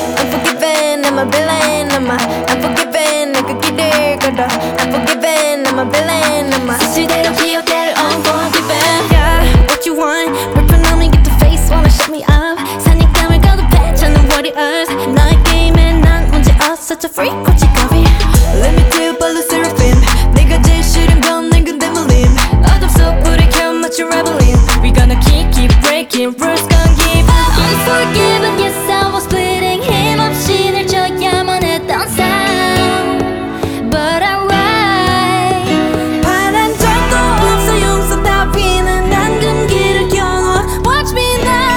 Unforgiven, I'm a villain. Unforgiven, 내가 길을 걸어. Unforgiven, I'm a villain. 수시대로 기억될 unforgiven. Yeah, what you want? 불편함이 get the face, wanna shut me up. 사냥감을 거듭해, 찾는 warriors. 너의 게임에 난 문제 없어, such a freak, 고치가비. Let me tell you, 발로 seraphim. 내가 제일 싫은 건 낡은 데몰림. 어둠 속 불을 켜, 마치 rebelling. We gonna keep breaking rules, gonna give up. Unforgiven, yes, I was bleeding. 힘없이 늘 져야만 했던 sound. But I'm right. 바란 적도 없어, 용서 따위는 안 든 길을 겨눠. Watch me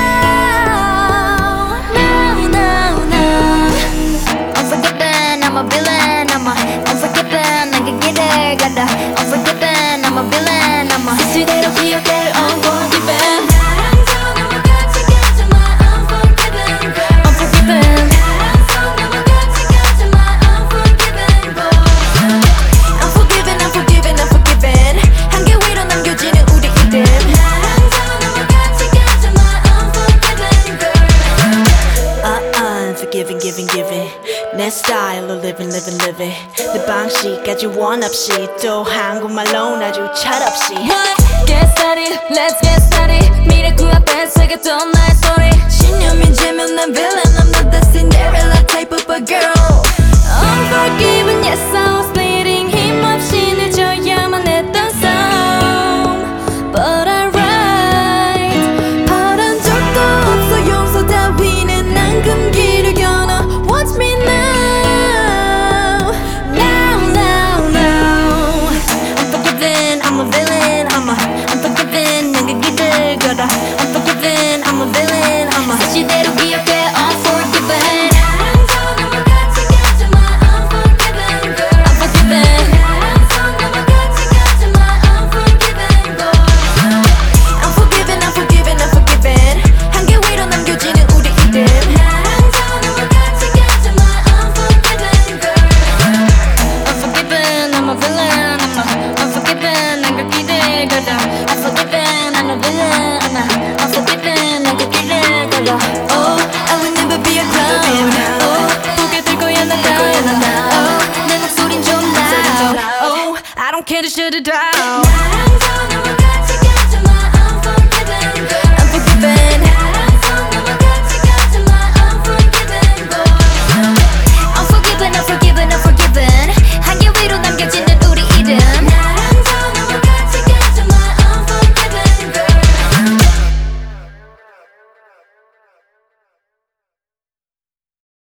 now. Now, now, now. Unforgiven, I'm a villain. Unforgiven, 내가 길을 가다. Unforgiven, I'm a villain. 수시대로 기억될 unforgiven. Giving 내 스타일로 living 내 방식까지 원 없이 또 한국말로 아주 철없이 Get started, let's get started 미래 그 앞에 새겼던 나의 소리